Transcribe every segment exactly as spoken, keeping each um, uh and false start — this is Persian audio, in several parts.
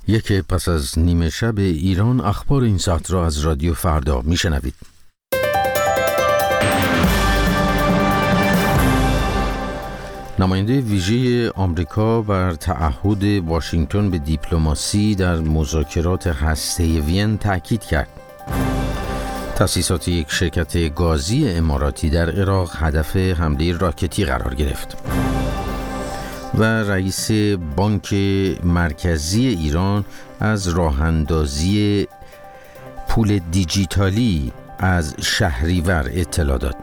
یک پس از نیمه شب ایران، اخبار این ساعت را از رادیو فردا میشنوید. نماینده ویژه آمریکا بر تعهد واشنگتن به دیپلماسی در مذاکرات هسته‌ای وین تاکید کرد. تأسیسات یک شرکت گازی اماراتی در عراق هدف حمله راکتی قرار گرفت. و رئیس بانک مرکزی ایران از راه‌اندازی پول دیجیتالی از شهریور اطلاع داد.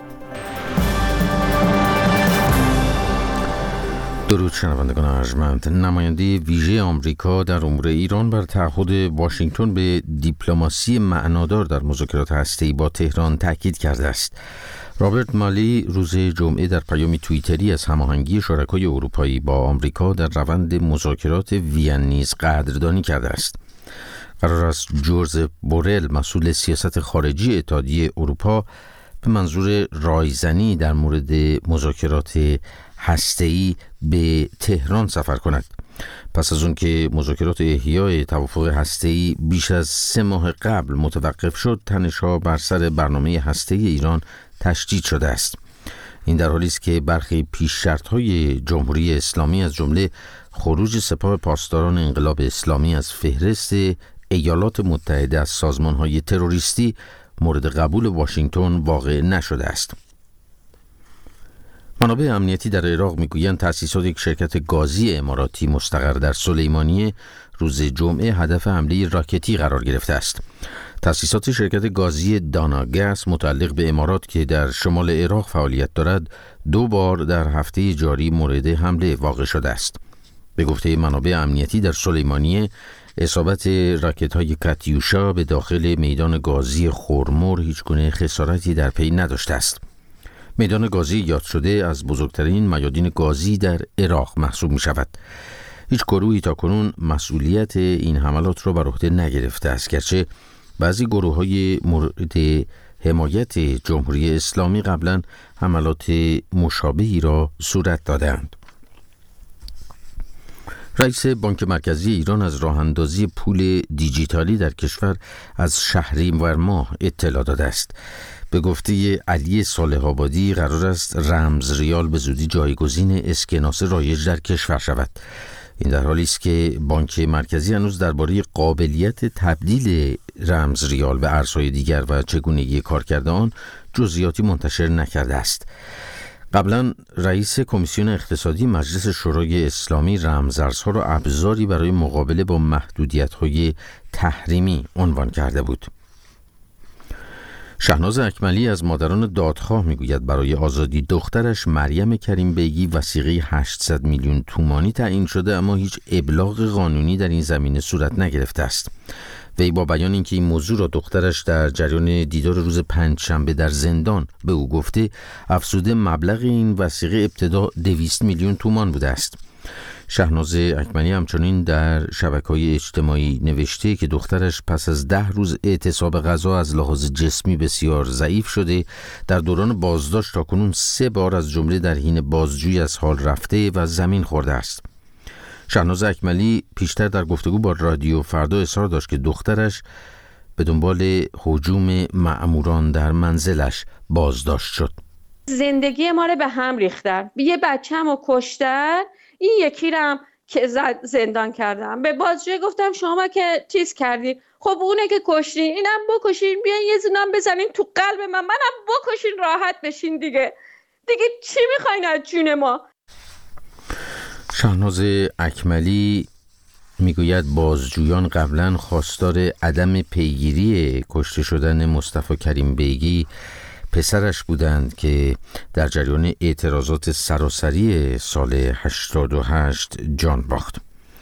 درود شنوندگان ارجمند. نماینده ویژه آمریکا در امور ایران بر تعهد واشنگتن به دیپلماسی معنادار در مذاکرات هسته‌ای با تهران تاکید کرده است. رابرت مالی روز جمعه در پیامی توییتری از هماهنگی شرکای اروپایی با آمریکا در روند مذاکرات وین نیز قدردانی کرده است. قرار است جورج بورل، مسئول سیاست خارجی اتحادیه اروپا، به منظور رایزنی در مورد مذاکرات هسته‌ای به تهران سفر کند. پس از اون که مذاکرات احیای توافق هسته‌ای بیش از سه ماه قبل متوقف شد، تنش‌ها بر سر برنامه هسته‌ای ایران تشدید شده است. این در حالی است که برخی پیش شرط‌های جمهوری اسلامی از جمله خروج سپاه پاسداران انقلاب اسلامی از فهرست ایالات متحده از سازمان‌های تروریستی مورد قبول واشنگتن واقع نشده است. منابع امنیتی در عراق میگویند تأسیسات یک شرکت گازی اماراتی مستقر در سلیمانیه روز جمعه هدف حمله راکتی قرار گرفته است. تأسیسات شرکت گازی داناگاز متعلق به امارات که در شمال عراق فعالیت دارد، دو بار در هفته جاری مورد حمله واقع شده است. به گفته منابع امنیتی در سلیمانیه، اصابت راکت‌های کاتیوشا به داخل میدان گازی خرمر هیچگونه خسارتی در پی نداشته است. میدان گازی یاد شده از بزرگترین میادین گازی در عراق محسوب می شود. هیچ گروهی تاکنون مسئولیت این حملات را بر عهده نگرفته است، گرچه بعضی گروه‌های مورد حمایت جمهوری اسلامی قبلا حملات مشابهی را صورت دادند. رئیس بانک مرکزی ایران از راه‌اندازی پول دیجیتالی در کشور از شهریور ماه اطلاع داده است. به گفته علی صالح آبادی قرار است رمز ریال به زودی جایگزین اسکناس رایج در کشور شود. این در حالی است که بانک مرکزی هنوز درباره قابلیت تبدیل رمز ریال به ارزهای دیگر و چگونگی کارکرد آن جزئیاتی منتشر نکرده است. قبلا رئیس کمیسیون اقتصادی مجلس شورای اسلامی رمزارزها را ابزاری برای مقابله با محدودیت‌های تحریمی عنوان کرده بود. شهناز اکملی از مادران دادخواه میگوید برای آزادی دخترش مریم کریم بیگی وثیقه هشتصد میلیون تومانی تعیین شده، اما هیچ ابلاغ قانونی در این زمینه صورت نگرفته است. وی با بیان اینکه این موضوع را دخترش در جریان دیدار روز پنجشنبه در زندان به او گفته، افزوده مبلغ این وثیقه ابتدا دویست میلیون تومان بوده است. شهناز اکملی همچنین در شبکه‌های اجتماعی نوشته که دخترش پس از ده روز اعتصاب غذا از لحاظ جسمی بسیار ضعیف شده، در دوران بازداشت تاکنون سه بار از جمله در حین بازجویی از حال رفته و زمین خورده است. شهناز اکملی پیشتر در گفتگو با رادیو فردا اصرار داشت که دخترش به دنبال هجوم مأموران در منزلش بازداشت شد. زندگی ما رو به هم ریختن، یه بچه‌مو کشتن، این یکی رم که زندان کردم. به بازجوی گفتم شما که چیز کردی، خب اونه که کشتین اینم بکشین، بیاین یه زنم بزنین تو قلب من، منم بکشین راحت بشین دیگه. دیگه چی میخواین از جون ما؟ شهناز اکملی میگوید بازجویان قبلا خواستار عدم پیگیری کشته شدن مصطفی کریم بیگی پسرش بودند که در جریان اعتراضات سراسری سال هشتاد و هشت جان باخت.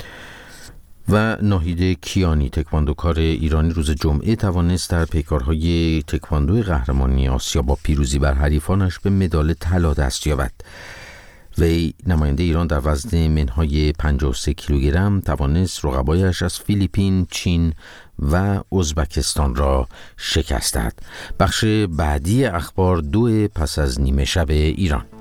و ناهید کیانی، تکواندوکار ایرانی، روز جمعه توانست در پیکارهای تکواندو قهرمانی آسیا با پیروزی بر حریفانش به مدال طلا دست یابد. وی نماینده ایران در وزن منهای پنجاه و سه کیلوگرم توانست رقبایش از فیلیپین، چین و ازبکستان را شکست دهد. بخش بعدی اخبار دو پس از نیمه شب ایران.